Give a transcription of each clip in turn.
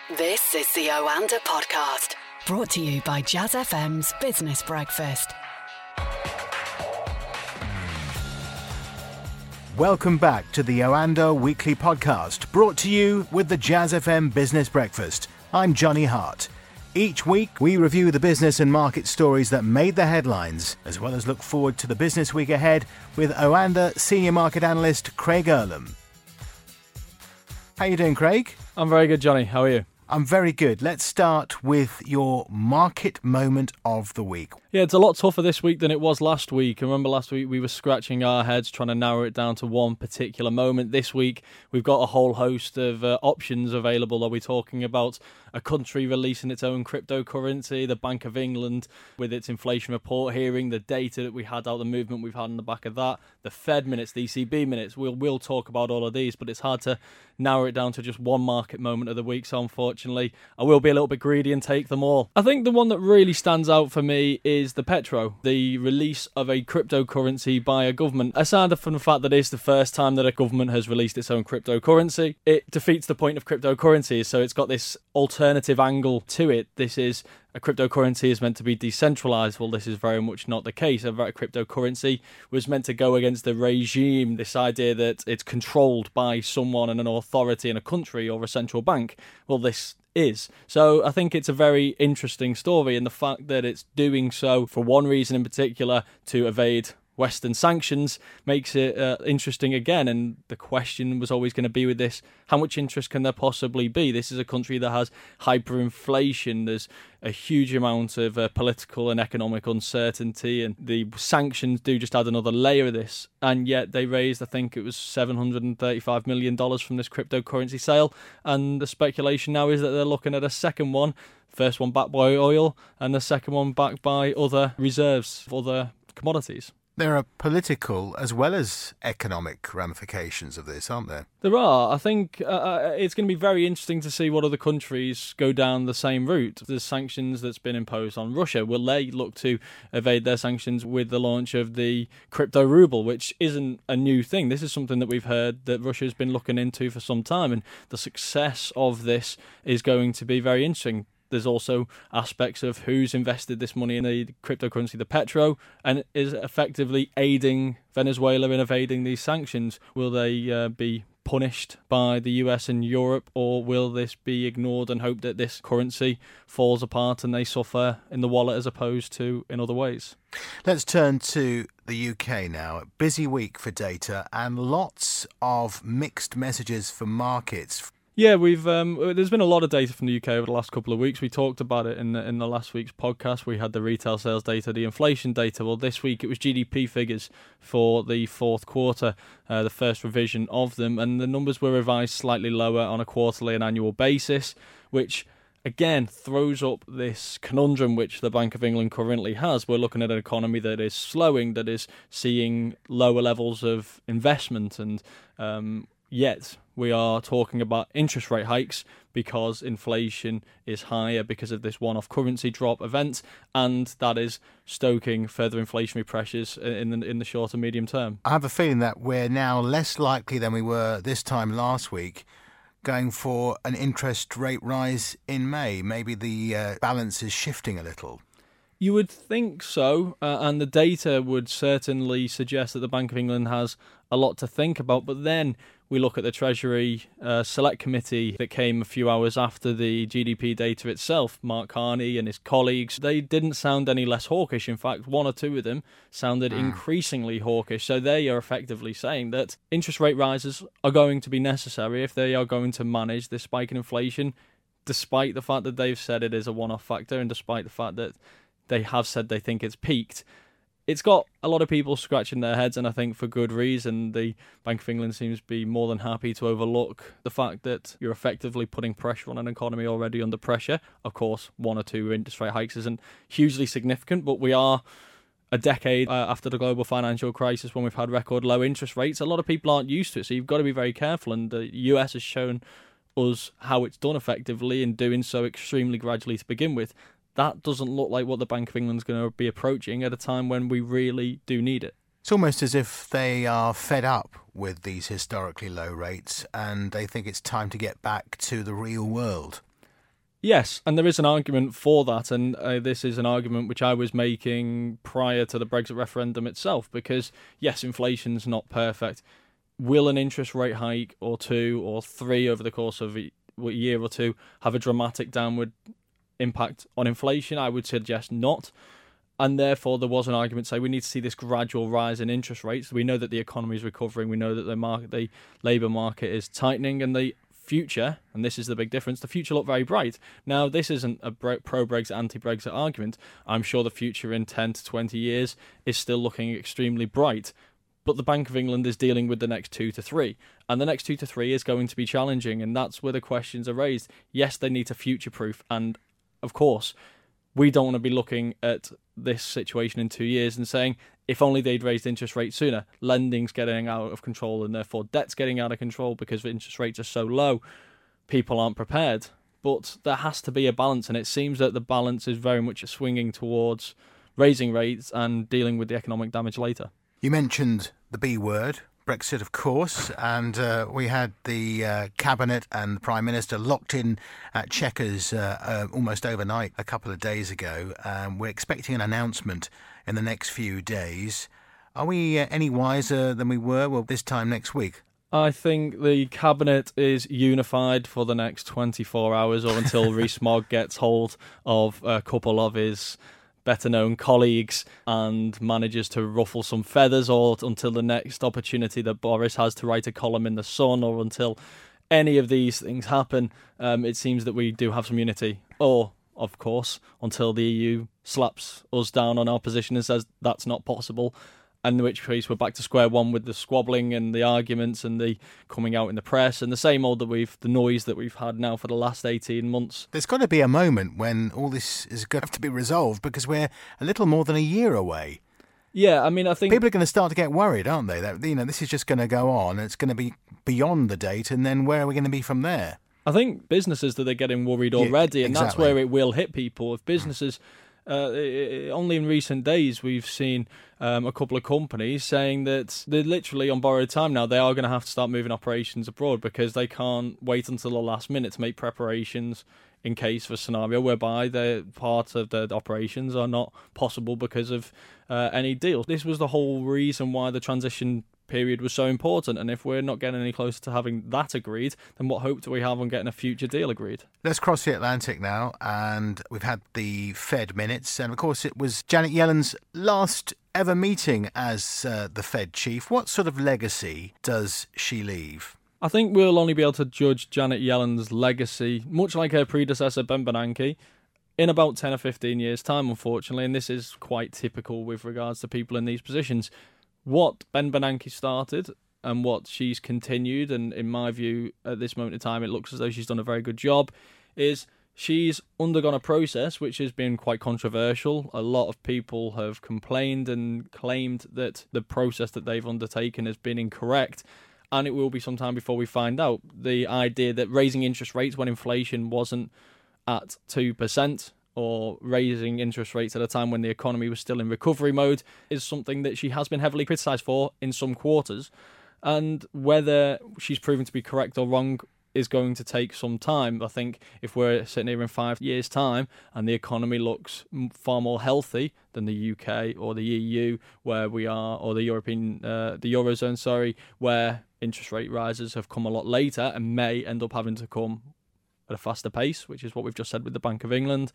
This is the Oanda Podcast, brought to you by Jazz FM's Business Breakfast. Welcome back to the Oanda Weekly Podcast, brought to you with the Jazz FM Business Breakfast. I'm Johnny Hart. Each week, we review the business and market stories that made the headlines, as well as look forward to the business week ahead with Oanda Senior Market Analyst Craig Erlam. How you doing, Craig? I'm very good, Johnny. How are you? I'm very good. Let's start with your market moment of the week. Yeah, it's a lot tougher this week than it was last week. I remember last week we were scratching our heads trying to narrow it down to one particular moment. This week we've got a whole host of options available. Are we talking about a country releasing its own cryptocurrency, the Bank of England with its inflation report hearing, the data that we had out, the movement we've had on the back of that, the Fed minutes, the ECB minutes? We'll talk about all of these, but it's hard to narrow it down to just one market moment of the week. So unfortunately, I will be a little bit greedy and take them all. I think the one that really stands out for me is the Petro, the release of a cryptocurrency by a government. Aside from the fact that it's the first time that a government has released its own cryptocurrency, it defeats the point of cryptocurrency. So it's got this alternative angle to it. This is a cryptocurrency is meant to be decentralized. Well, this is very much not the case. A cryptocurrency was meant to go against the regime, this idea that it's controlled by someone and an authority in a country or a central bank. Well, this is. So I think it's a very interesting story, and the fact that it's doing so for one reason in particular, to evade Western sanctions, makes it interesting again. And the question was always going to be with this, how much interest can there possibly be? This is a country that has hyperinflation. There's a huge amount of political and economic uncertainty, and the sanctions do just add another layer of this. And yet they raised, I think it was $735 million from this cryptocurrency sale. And the speculation now is that they're looking at a second one. First one backed by oil, and the second one backed by other reserves, other commodities. There are political as well as economic ramifications of this, aren't there? There are. I think it's going to be very interesting to see what other countries go down the same route. The sanctions that's been imposed on Russia, will they look to evade their sanctions with the launch of the crypto ruble, which isn't a new thing. This is something that we've heard that Russia's been looking into for some time, and the success of this is going to be very interesting. There's also aspects of who's invested this money in the cryptocurrency, the Petro, and is effectively aiding Venezuela in evading these sanctions. Will they be punished by the US and Europe, or will this be ignored and hope that this currency falls apart and they suffer in the wallet as opposed to in other ways? Let's turn to the UK now. Busy week for data and lots of mixed messages for markets. Yeah, there's been a lot of data from the UK over the last couple of weeks. We talked about it in the last week's podcast. We had the retail sales data, the inflation data. Well, this week it was GDP figures for the fourth quarter, the first revision of them, and the numbers were revised slightly lower on a quarterly and annual basis, which again throws up this conundrum which the Bank of England currently has. We're looking at an economy that is slowing, that is seeing lower levels of investment, and yet we are talking about interest rate hikes because inflation is higher because of this one-off currency drop event, and that is stoking further inflationary pressures in the short and medium term. I have a feeling that we're now less likely than we were this time last week going for an interest rate rise in May. Maybe the balance is shifting a little. You would think so, and the data would certainly suggest that the Bank of England has a lot to think about. But then we look at the Treasury Select Committee that came a few hours after the GDP data itself. Mark Carney and his colleagues, they didn't sound any less hawkish. In fact, one or two of them sounded increasingly hawkish. So they are effectively saying that interest rate rises are going to be necessary if they are going to manage this spike in inflation, despite the fact that they've said it is a one-off factor and despite the fact that they have said they think it's peaked. It's got a lot of people scratching their heads, and I think for good reason. The Bank of England seems to be more than happy to overlook the fact that you're effectively putting pressure on an economy already under pressure. Of course, one or two interest rate hikes isn't hugely significant, but we are a decade after the global financial crisis when we've had record low interest rates. A lot of people aren't used to it, so you've got to be very careful, and the US has shown us how it's done effectively in doing so extremely gradually to begin with. That doesn't look like what the Bank of England's going to be approaching at a time when we really do need it. It's almost as if they are fed up with these historically low rates and they think it's time to get back to the real world. Yes, and there is an argument for that, and this is an argument which I was making prior to the Brexit referendum itself, because, yes, inflation's not perfect. Will an interest rate hike or 2 or 3 over the course of a year or two have a dramatic downward impact on inflation? I would suggest not. And therefore, there was an argument to say we need to see this gradual rise in interest rates. We know that the economy is recovering. We know that the labour market is tightening, and the future, and this is the big difference, the future looked very bright. Now, this isn't a pro-Brexit, anti-Brexit argument. I'm sure the future in 10 to 20 years is still looking extremely bright. But the Bank of England is dealing with the next 2 to 3. And the next 2 to 3 is going to be challenging, and that's where the questions are raised. Yes, they need to future-proof, and of course, we don't want to be looking at this situation in 2 years and saying, if only they'd raised interest rates sooner, lending's getting out of control and therefore debt's getting out of control because interest rates are so low, people aren't prepared. But there has to be a balance, and it seems that the balance is very much swinging towards raising rates and dealing with the economic damage later. You mentioned the B word, Brexit, of course, and we had the Cabinet and the Prime Minister locked in at Chequers almost overnight a couple of days ago. We're expecting an announcement in the next few days. Are we any wiser than we were this time next week? I think the Cabinet is unified for the next 24 hours or until Rees-Mogg gets hold of a couple of his better-known colleagues and manages to ruffle some feathers, or until the next opportunity that Boris has to write a column in The Sun, or until any of these things happen. It seems that we do have some unity. Or, of course, until the EU slaps us down on our position and says that's not possible, in which case we're back to square one with the squabbling and the arguments and the coming out in the press and the same old the noise that we've had now for the last 18 months. There's got to be a moment when all this is going to have to be resolved, because we're a little more than a year away. Yeah, I mean, I think people are going to start to get worried, aren't they? That, this is just going to go on. It's going to be beyond the date, and then where are we going to be from there? I think businesses that are getting worried already, and that's where it will hit people. If businesses... only in recent days we've seen a couple of companies saying that they're literally on borrowed time now. They are going to have to start moving operations abroad because they can't wait until the last minute to make preparations in case of a scenario whereby the part of the operations are not possible because of any deal. This was the whole reason why the transition period was so important, and if we're not getting any closer to having that agreed, then what hope do we have on getting a future deal agreed? Let's cross the Atlantic now, and we've had the Fed minutes, and of course it was Janet Yellen's last ever meeting as the Fed chief. What sort of legacy does she leave? I think we'll only be able to judge Janet Yellen's legacy, much like her predecessor Ben Bernanke, in about 10 or 15 years' time, unfortunately, and this is quite typical with regards to people in these positions. What Ben Bernanke started and what she's continued, and in my view, at this moment in time, it looks as though she's done a very good job, is she's undergone a process which has been quite controversial. A lot of people have complained and claimed that the process that they've undertaken has been incorrect, and it will be some time before we find out. The idea that raising interest rates when inflation wasn't at 2%, or raising interest rates at a time when the economy was still in recovery mode, is something that she has been heavily criticised for in some quarters. And whether she's proven to be correct or wrong is going to take some time. I think if we're sitting here in 5 years' time and the economy looks far more healthy than the UK or the EU, where we are, or the Eurozone, where interest rate rises have come a lot later and may end up having to come at a faster pace, which is what we've just said with the Bank of England,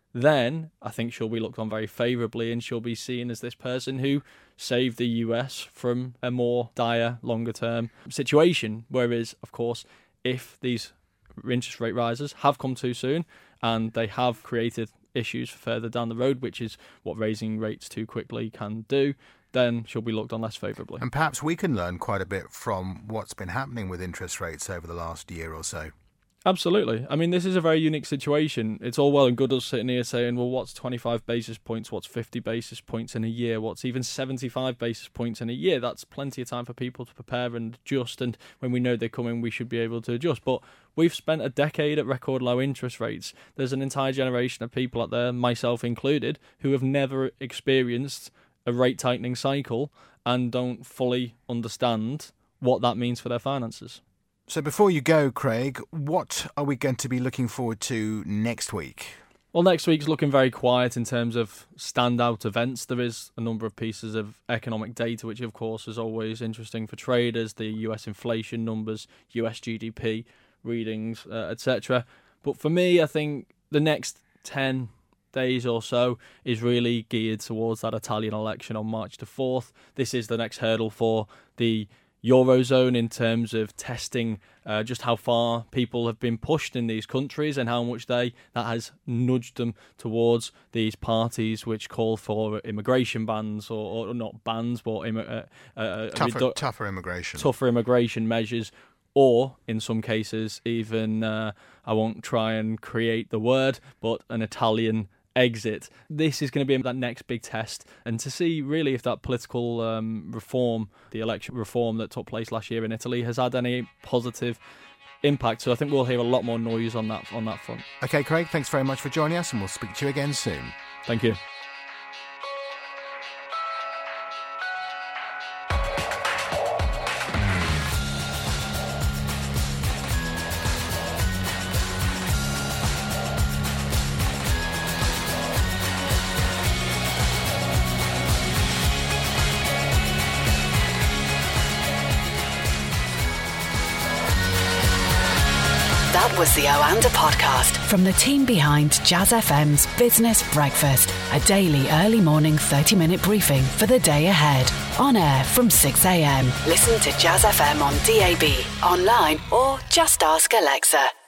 then I think she'll be looked on very favourably, and she'll be seen as this person who saved the US from a more dire, longer-term situation. Whereas, of course, if these interest rate rises have come too soon and they have created issues further down the road, which is what raising rates too quickly can do, then she'll be looked on less favourably. And perhaps we can learn quite a bit from what's been happening with interest rates over the last year or so. Absolutely. I mean, this is a very unique situation. It's all well and good us sitting here saying, well, what's 25 basis points? What's 50 basis points in a year? What's even 75 basis points in a year? That's plenty of time for people to prepare and adjust. And when we know they're coming, we should be able to adjust. But we've spent a decade at record low interest rates. There's an entire generation of people out there, myself included, who have never experienced a rate tightening cycle and don't fully understand what that means for their finances. So before you go, Craig, what are we going to be looking forward to next week? Well, next week's looking very quiet in terms of standout events. There is a number of pieces of economic data, which of course is always interesting for traders, the US inflation numbers, US GDP readings, etc. But for me, I think the next 10 days or so is really geared towards that Italian election on March the 4th. This is the next hurdle for the Eurozone in terms of testing just how far people have been pushed in these countries and how much that has nudged them towards these parties which call for immigration bans or not bans, but tougher immigration. Tougher immigration measures, or in some cases even, I won't try and create the word, but an Italian exit. This is going to be that next big test, and to see really if that political reform, the election reform that took place last year in Italy, has had any positive impact. So I think we'll hear a lot more noise on that front. Okay, Craig, thanks very much for joining us, and we'll speak to you again soon. Thank you. That was the Oanda podcast from the team behind Jazz FM's Business Breakfast, a daily early morning 30-minute briefing for the day ahead. On air from 6 a.m. Listen to Jazz FM on DAB, online, or just ask Alexa.